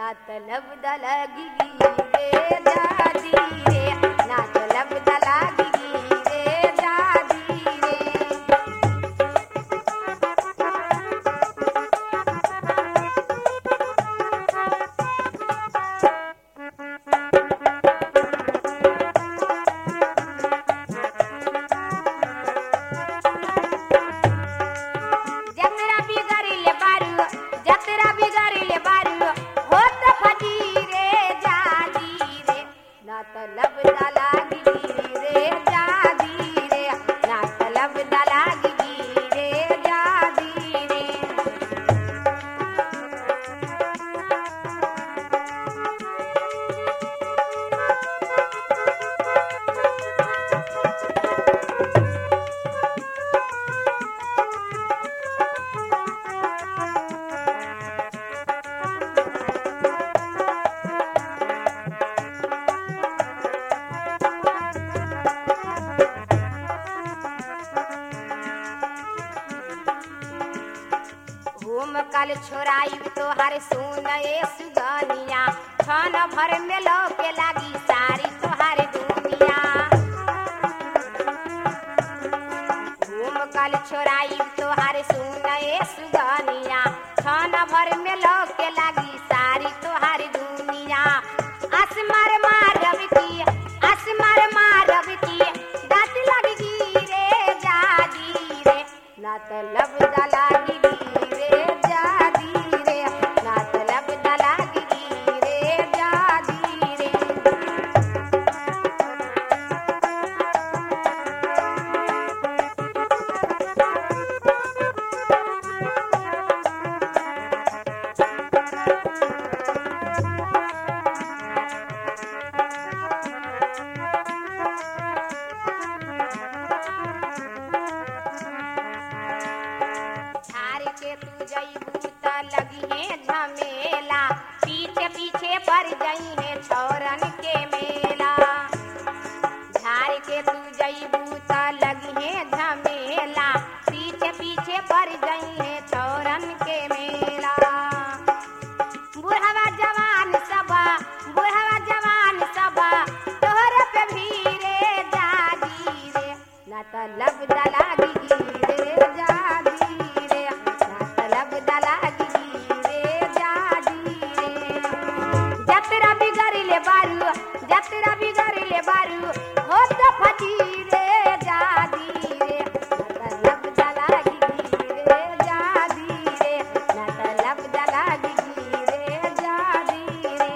ना तलब दलगी रे जादी रे ना तलब दलगी रे जादी रे जतरा बिगड़िले बारू हो त फजीरे जादी रे ना तलब दलगी रे जादी रे ना तलब दलगी रे जादी रे घूम कल छोराई तोहर सुन ए सुगनिया छन भर में लौके लागी सारी तोहर दुनिया घूम कल छोराई तोहर सुन ए सुगनिया छन भर में लौके लागी सारी तोहर दुनिया आसमार मारब की दांत लगी रे जादी रे ना तलब दलगी रे जादी रे ना तलब दलगी रे जादी रे झाड़ के तू जईबू त लगी है झमेला पीछे पीछे पड़ गई है छौरन के मेला झाड़ के तू जईबू त लगी है झमेला पीछे पीछे पड़ गई है छौरन के मेला बुढ़वा जवान सब तोहरे पे भीरे जादी रे ना तलब दलगी रे जादी रे ना तलब दलगी रे जादी रे जतरा बिगड़िले बारू हो त फजीरे जादी रे ना तलब दलगी रे जादी रे ना तलब दलगी रे जादी रे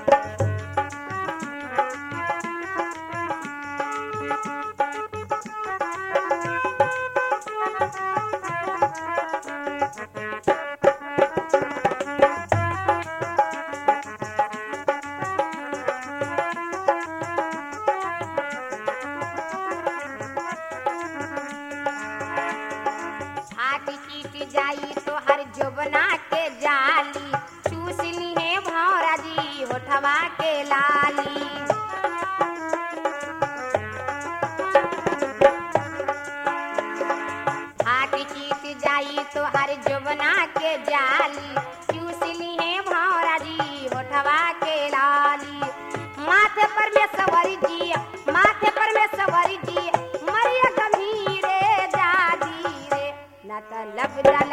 छाती चीटी जाई तोहर जोबना के जाली चूसनी है भौरा जी होठवा के लाली छाती चीटी जाई तोहर जोबना के जाली चूसनी है भौरा जी होठवा के लाली माथे पर में सवरी जी मरिया गंभीरे जादी रे ना तलब